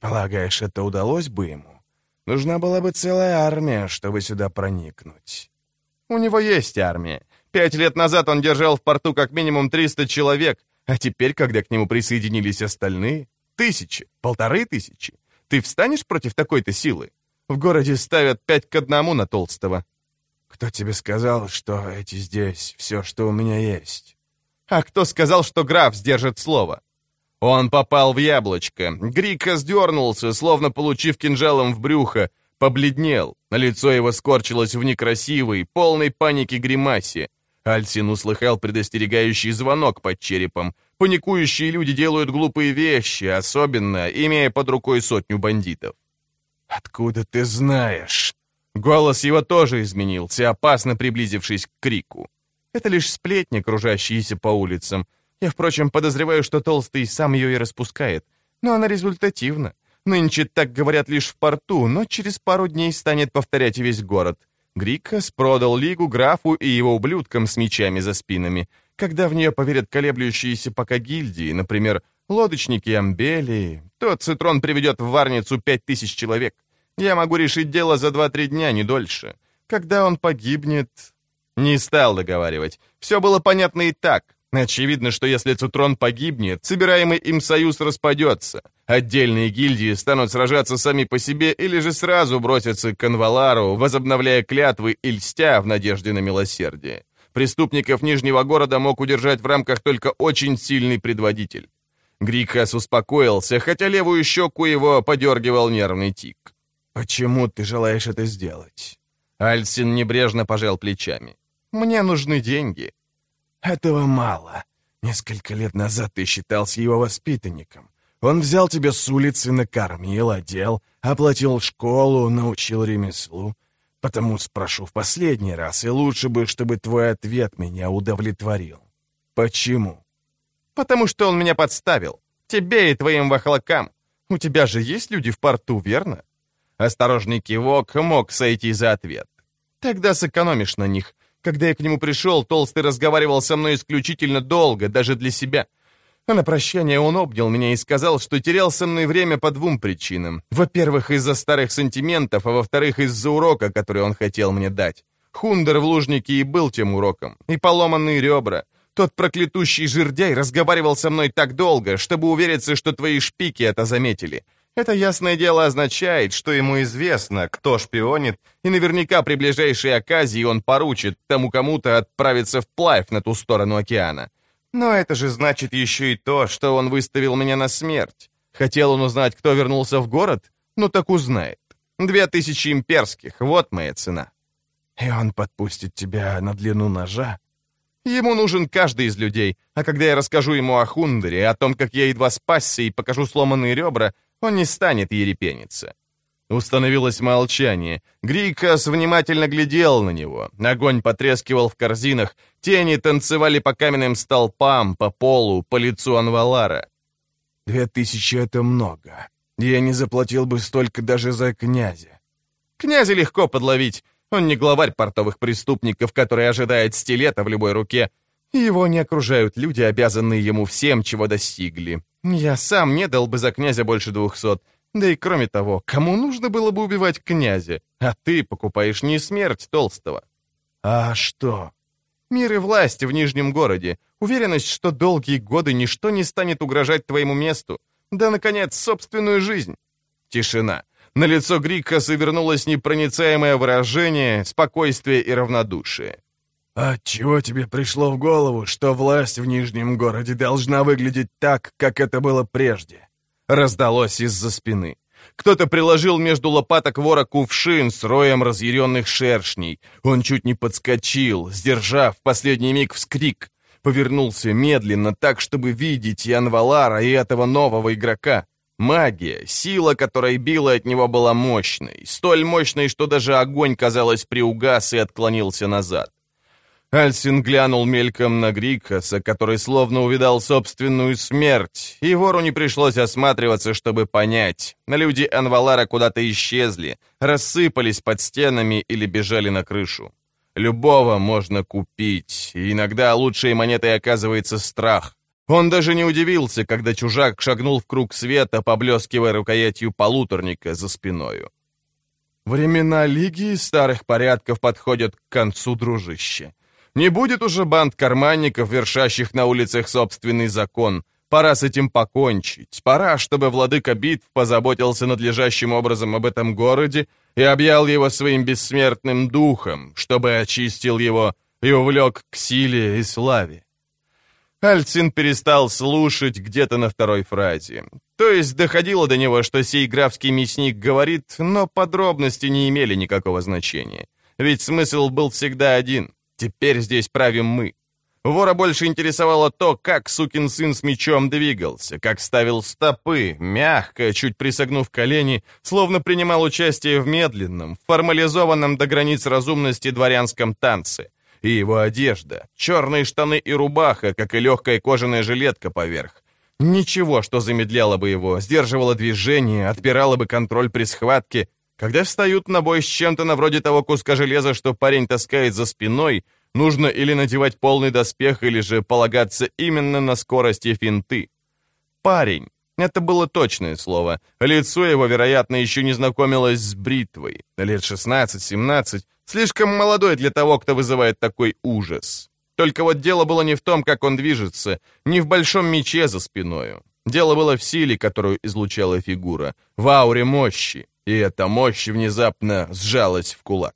полагаешь, это удалось бы ему? Нужна была бы целая армия, чтобы сюда проникнуть». «У него есть армия. 5 лет назад он держал в порту как минимум 300 человек, а теперь, когда к нему присоединились остальные, 1000, 1500. Ты встанешь против такой-то силы? В городе ставят 5-1 на Толстого». «Кто тебе сказал, что эти здесь все, что у меня есть?» «А кто сказал, что граф сдержит слово?» Он попал в яблочко. Грика сдернулся, словно получив кинжалом в брюхо, побледнел. Лицо его скорчилось в некрасивой, полной паники гримасе. Альсин услыхал предостерегающий звонок под черепом. Паникующие люди делают глупые вещи, особенно имея под рукой 100 бандитов. «Откуда ты знаешь?» Голос его тоже изменился, опасно приблизившись к крику. Это лишь сплетни, кружащиеся по улицам. Я, впрочем, подозреваю, что Толстый сам ее и распускает. Но она результативна. Нынче так говорят лишь в порту, но через пару дней станет повторять весь город. Грикас продал Лигу графу и его ублюдкам с мечами за спинами. Когда в нее поверят колеблющиеся пока гильдии, например, лодочники Амбелии, то Цитрон приведет в Варницу 5000 человек. Я могу решить дело за 2-3 дня, не дольше. Когда он погибнет...» Не стал договаривать. Все было понятно и так. Очевидно, что если Цитрон погибнет, собираемый им союз распадется. Отдельные гильдии станут сражаться сами по себе или же сразу бросятся к Анвалару, возобновляя клятвы и льстя в надежде на милосердие. Преступников Нижнего города мог удержать в рамках только очень сильный предводитель. Грикас успокоился, хотя левую щеку его подергивал нервный тик. «Почему ты желаешь это сделать?» Альсин небрежно пожал плечами. «Мне нужны деньги». «Этого мало. Несколько лет назад ты считался его воспитанником. Он взял тебя с улицы, накормил, одел, оплатил школу, научил ремеслу. Потому спрошу в последний раз, и лучше бы, чтобы твой ответ меня удовлетворил. Почему?» «Потому что он меня подставил. Тебе и твоим вахлакам. У тебя же есть люди в порту, верно?» Осторожный кивок мог сойти за ответ. «Тогда сэкономишь на них. Когда я к нему пришел, Толстый разговаривал со мной исключительно долго, даже для себя. А на прощание он обнял меня и сказал, что терял со мной время по 2 причинам. Во-первых, из-за старых сантиментов, а во-вторых, из-за урока, который он хотел мне дать. Хундер в Лужнике и был тем уроком. И поломанные ребра. Тот проклятущий жердяй разговаривал со мной так долго, чтобы увериться, что твои шпики это заметили. Это, ясное дело, означает, что ему известно, кто шпионит, и наверняка при ближайшей оказии он поручит тому кому-то отправиться вплавь на ту сторону океана. Но это же значит еще и то, что он выставил меня на смерть. Хотел он узнать, кто вернулся в город? Ну так узнает. 2000 имперских, вот моя цена. И он подпустит тебя на длину ножа? Ему нужен каждый из людей, а когда я расскажу ему о Хундере, о том, как я едва спасся и покажу сломанные ребра, он не станет ерепениться. Установилось молчание. Грикас внимательно глядел на него. Огонь потрескивал в корзинах, тени танцевали по каменным столпам, по полу, по лицу Анвалара. 2000 — это много. Я не заплатил бы столько даже за князя. Князя легко подловить. Он не главарь портовых преступников, который ожидает стилета в любой руке. Его не окружают люди, обязанные ему всем, чего достигли. Я сам не дал бы за князя больше 200. Да и кроме того, кому нужно было бы убивать князя? А ты покупаешь не смерть Толстого. А что? Мир и власть в Нижнем городе. Уверенность, что долгие годы ничто не станет угрожать твоему месту. Да, наконец, собственную жизнь. Тишина. На лицо Грикаса вернулось непроницаемое выражение, спокойствие и равнодушие. «А чего тебе пришло в голову, что власть в Нижнем городе должна выглядеть так, как это было прежде?» Раздалось из-за спины. Кто-то приложил между лопаток вора кувшин с роем разъяренных шершней. Он чуть не подскочил, сдержав в последний миг вскрик. Повернулся медленно, так, чтобы видеть и Анвалара, и этого нового игрока. Магия, сила, которая била от него, была мощной. Столь мощной, что даже огонь, казалось, приугас и отклонился назад. Альсин глянул мельком на Грикаса, который словно увидал собственную смерть, и вору не пришлось осматриваться, чтобы понять. Люди Анвалара куда-то исчезли, рассыпались под стенами или бежали на крышу. Любого можно купить, и иногда лучшей монетой оказывается страх. Он даже не удивился, когда чужак шагнул в круг света, поблескивая рукоятью полуторника за спиною. Времена Лиги старых порядков подходят к концу, дружище. Не будет уже банд карманников, вершащих на улицах собственный закон. Пора с этим покончить. Пора, чтобы владыка битв позаботился надлежащим образом об этом городе и объял его своим бессмертным духом, чтобы очистил его и увлек к силе и славе. Альцин перестал слушать где-то на второй фразе. То есть доходило до него, что сей графский мясник говорит, но подробности не имели никакого значения. Ведь смысл был всегда один. Теперь здесь правим мы. Вора больше интересовало то, как сукин сын с мечом двигался, как ставил стопы, мягко, чуть присогнув колени, словно принимал участие в медленном, формализованном до границ разумности дворянском танце. И его одежда, черные штаны и рубаха, как и легкая кожаная жилетка поверх. Ничего, что замедляло бы его, сдерживало движение, отбирало бы контроль при схватке. Когда встают на бой с чем-то на вроде того куска железа, что парень таскает за спиной, нужно или надевать полный доспех, или же полагаться именно на скорость и финты. Парень. Это было точное слово. Лицо его, вероятно, еще не знакомилось с бритвой. Лет 16-17. Слишком молодой для того, кто вызывает такой ужас. Только вот дело было не в том, как он движется, не в большом мече за спиною. Дело было в силе, которую излучала фигура, в ауре мощи. И эта мощь внезапно сжалась в кулак.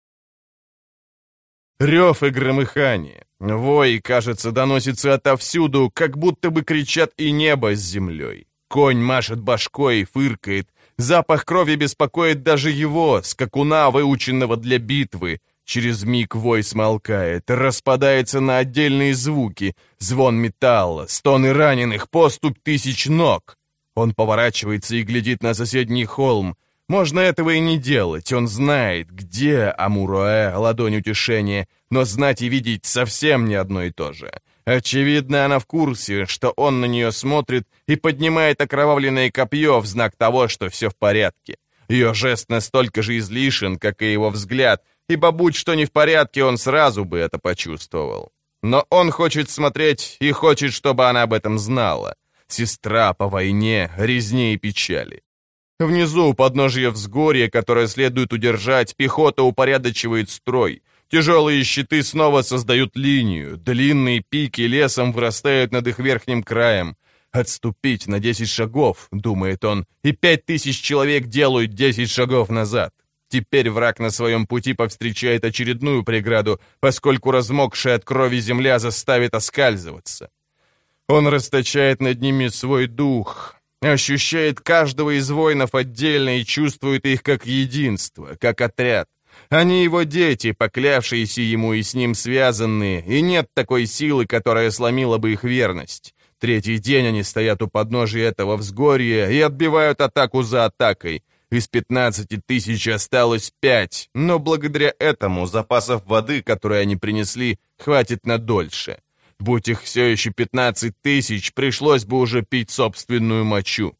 Рев и громыхание. Вой, кажется, доносится отовсюду, как будто бы кричат и небо с землей. Конь машет башкой и фыркает. Запах крови беспокоит даже его, скакуна, выученного для битвы. Через миг вой смолкает, распадается на отдельные звуки. Звон металла, стоны раненых, поступь тысяч ног. Он поворачивается и глядит на соседний холм. Можно этого и не делать, он знает, где Амуроэ, ладонь утешения, но знать и видеть совсем не одно и то же. Очевидно, она в курсе, что он на нее смотрит и поднимает окровавленное копье в знак того, что все в порядке. Ее жест настолько же излишен, как и его взгляд, ибо будь что не в порядке, он сразу бы это почувствовал. Но он хочет смотреть и хочет, чтобы она об этом знала. Сестра по войне, резне и печали. Внизу, у подножия взгорья, которое следует удержать, пехота упорядочивает строй. Тяжелые щиты снова создают линию, длинные пики лесом вырастают над их верхним краем. «Отступить на 10 шагов», — думает он, и 5000 человек делают 10 шагов назад. Теперь враг на своем пути повстречает очередную преграду, поскольку размокшая от крови земля заставит оскальзываться. Он расточает над ними свой дух, ощущает каждого из воинов отдельно и чувствует их как единство, как отряд. Они его дети, поклявшиеся ему и с ним связанные, и нет такой силы, которая сломила бы их верность. Третий день они стоят у подножия этого взгорья и отбивают атаку за атакой. Из 15 000 осталось 5, но благодаря этому запасов воды, которые они принесли, хватит на дольше. Будь их все еще 15 000, пришлось бы уже пить собственную мочу.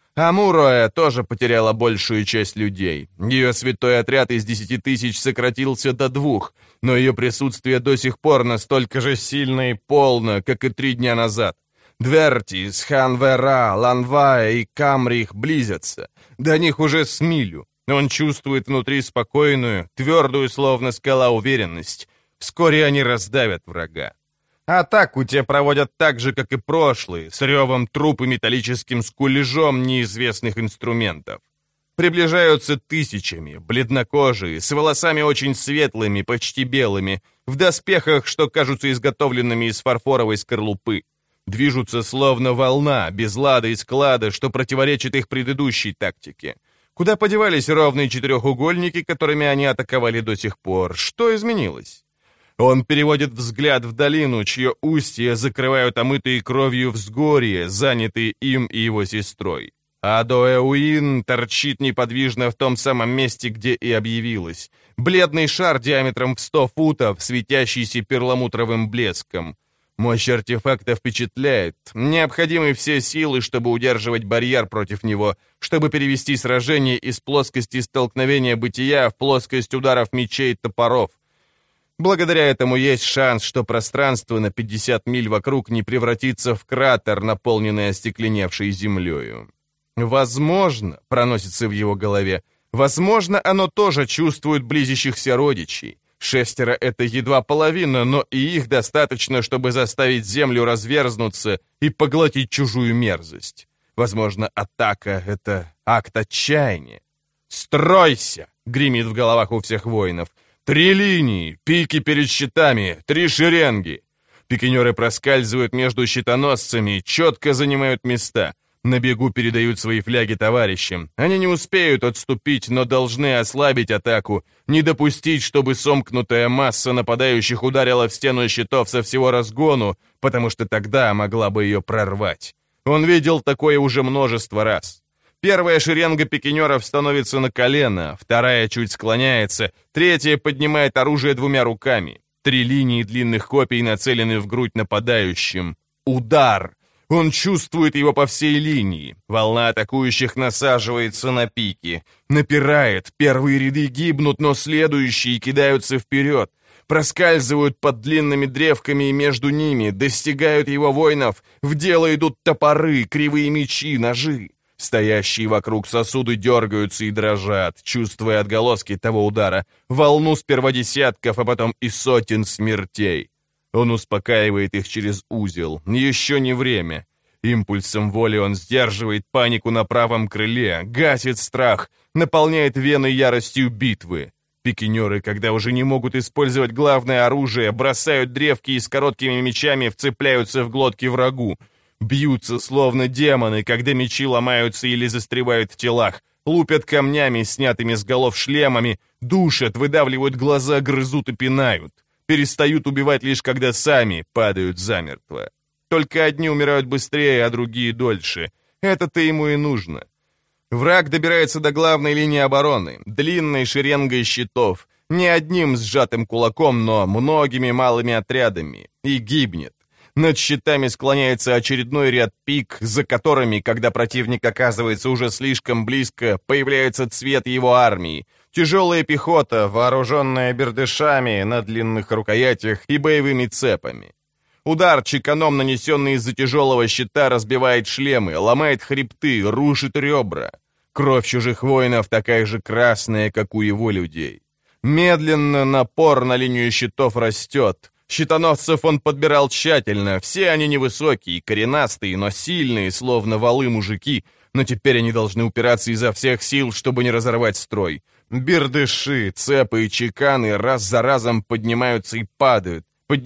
Амуроэ тоже потеряла большую часть людей. Ее святой отряд из 10 000 сократился до 2, но ее присутствие до сих пор настолько же сильно и полно, как и 3 дня назад. Двертис, Ханвера, Ланвая и Камрих близятся. До них уже с милю. Он чувствует внутри спокойную, твердую, словно скала, уверенность. Вскоре они раздавят врага. Атаку те проводят так же, как и прошлые, с ревом труп и металлическим скулежом неизвестных инструментов. Приближаются тысячами, бледнокожие, с волосами очень светлыми, почти белыми, в доспехах, что кажутся изготовленными из фарфоровой скорлупы. Движутся словно волна, без лада и склада, что противоречит их предыдущей тактике. Куда подевались ровные четырехугольники, которыми они атаковали до сих пор? Что изменилось? Он переводит взгляд в долину, чье устье закрывают омытые кровью взгорья, занятые им и его сестрой. Адоэуин торчит неподвижно в том самом месте, где и объявилась. Бледный шар диаметром в 100 футов, светящийся перламутровым блеском. Мощь артефакта впечатляет. Необходимы все силы, чтобы удерживать барьер против него, чтобы перевести сражение из плоскости столкновения бытия в плоскость ударов мечей и топоров. Благодаря этому есть шанс, что пространство на 50 миль вокруг не превратится в кратер, наполненный остекленевшей землею. Возможно, проносится в его голове, возможно, оно тоже чувствует близящихся родичей. 6 — это едва половина, но и их достаточно, чтобы заставить землю разверзнуться и поглотить чужую мерзость. Возможно, атака — это акт отчаяния. «Стройся!» — гремит в головах у всех воинов. 3 линии, пики перед щитами, 3 шеренги. Пикинеры проскальзывают между щитоносцами, четко занимают места. На бегу передают свои фляги товарищам. Они не успеют отступить, но должны ослабить атаку, не допустить, чтобы сомкнутая масса нападающих ударила в стену щитов со всего разгону, потому что тогда могла бы ее прорвать. Он видел такое уже множество раз. Первая шеренга пикинеров становится на колено, вторая чуть склоняется, третья поднимает оружие 2 руками. 3 линии длинных копий нацелены в грудь нападающим. Удар! Он чувствует его по всей линии. Волна атакующих насаживается на пики. Напирает, первые ряды гибнут, но следующие кидаются вперед. Проскальзывают под длинными древками и между ними, достигают его воинов. В дело идут топоры, кривые мечи, ножи. Стоящие вокруг сосуды дергаются и дрожат, чувствуя отголоски того удара, волну сперва десятков, а потом и сотен смертей. Он успокаивает их через узел. Еще не время. Импульсом воли он сдерживает панику на правом крыле, гасит страх, наполняет вены яростью битвы. Пикинеры, когда уже не могут использовать главное оружие, бросают древки и с короткими мечами вцепляются в глотки врагу. Бьются, словно демоны, когда мечи ломаются или застревают в телах, лупят камнями, снятыми с голов шлемами, душат, выдавливают глаза, грызут и пинают. Перестают убивать лишь когда сами падают замертво. Только одни умирают быстрее, а другие дольше. Это-то ему и нужно. Враг добирается до главной линии обороны, длинной шеренгой щитов, не одним сжатым кулаком, но многими малыми отрядами, и гибнет. Над щитами склоняется очередной ряд пик, за которыми, когда противник оказывается уже слишком близко, появляется цвет его армии. Тяжелая пехота, вооруженная бердышами на длинных рукоятях и боевыми цепами. Удар, чеканом нанесенный из-за тяжелого щита, разбивает шлемы, ломает хребты, рушит ребра. Кровь чужих воинов такая же красная, как у его людей. Медленно напор на линию щитов растет. Щитоносцев он подбирал тщательно, все они невысокие, коренастые, но сильные, словно валы мужики, но теперь они должны упираться изо всех сил, чтобы не разорвать строй. Бердыши, цепы и чеканы раз за разом поднимаются и падают,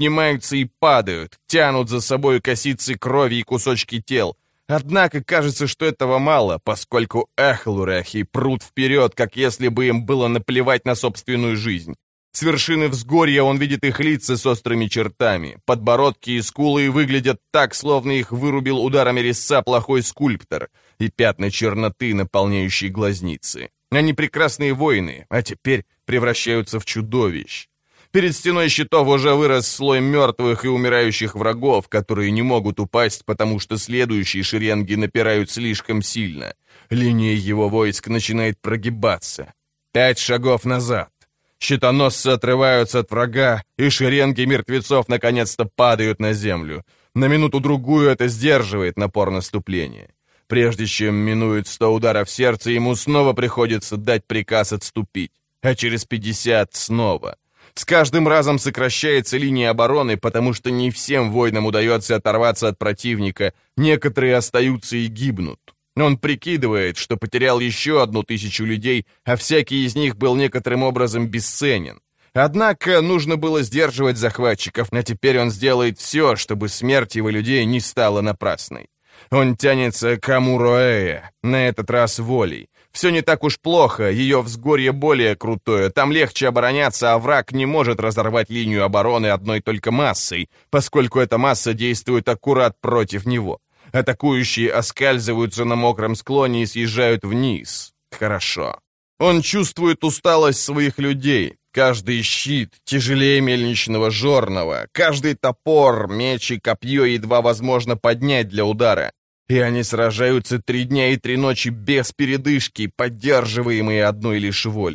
тянут за собой косицы крови и кусочки тел. Однако кажется, что этого мало, поскольку эхлурехи прут вперед, как если бы им было наплевать на собственную жизнь. С вершины взгорья он видит их лица с острыми чертами. Подбородки и скулы выглядят так, словно их вырубил ударами резца плохой скульптор, и пятна черноты, наполняющие глазницы. Они прекрасные воины, а теперь превращаются в чудовищ. Перед стеной щитов уже вырос слой мертвых и умирающих врагов, которые не могут упасть, потому что следующие шеренги напирают слишком сильно. Линия его войск начинает прогибаться. 5 шагов назад. Щитоносцы отрываются от врага, и шеренги мертвецов наконец-то падают на землю. На минуту-другую это сдерживает напор наступления. Прежде чем минует 100 ударов сердца, ему снова приходится дать приказ отступить, а через 50 снова. С каждым разом сокращается линия обороны, потому что не всем воинам удается оторваться от противника, некоторые остаются и гибнут. Он прикидывает, что потерял еще 1000 людей, а всякий из них был некоторым образом бесценен. Однако нужно было сдерживать захватчиков, а теперь он сделает все, чтобы смерть его людей не стала напрасной. Он тянется к Амуроэе, на этот раз волей. Все не так уж плохо, ее взгорье более крутое, там легче обороняться, а враг не может разорвать линию обороны одной только массой, поскольку эта масса действует аккурат против него. Атакующие оскальзываются на мокром склоне и съезжают вниз. Хорошо. Он чувствует усталость своих людей. Каждый щит тяжелее мельничного жорного, каждый топор, меч и копье едва возможно поднять для удара. И они сражаются 3 дня и 3 ночи без передышки, поддерживаемые одной лишь волей.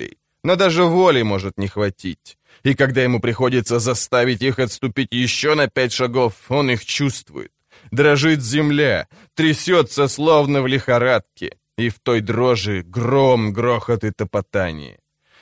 но даже воли может не хватить. И когда ему приходится заставить их отступить еще на 5 шагов, он их чувствует. Дрожит земля, трясется, словно в лихорадке, и в той дрожи гром, грохот и топотание.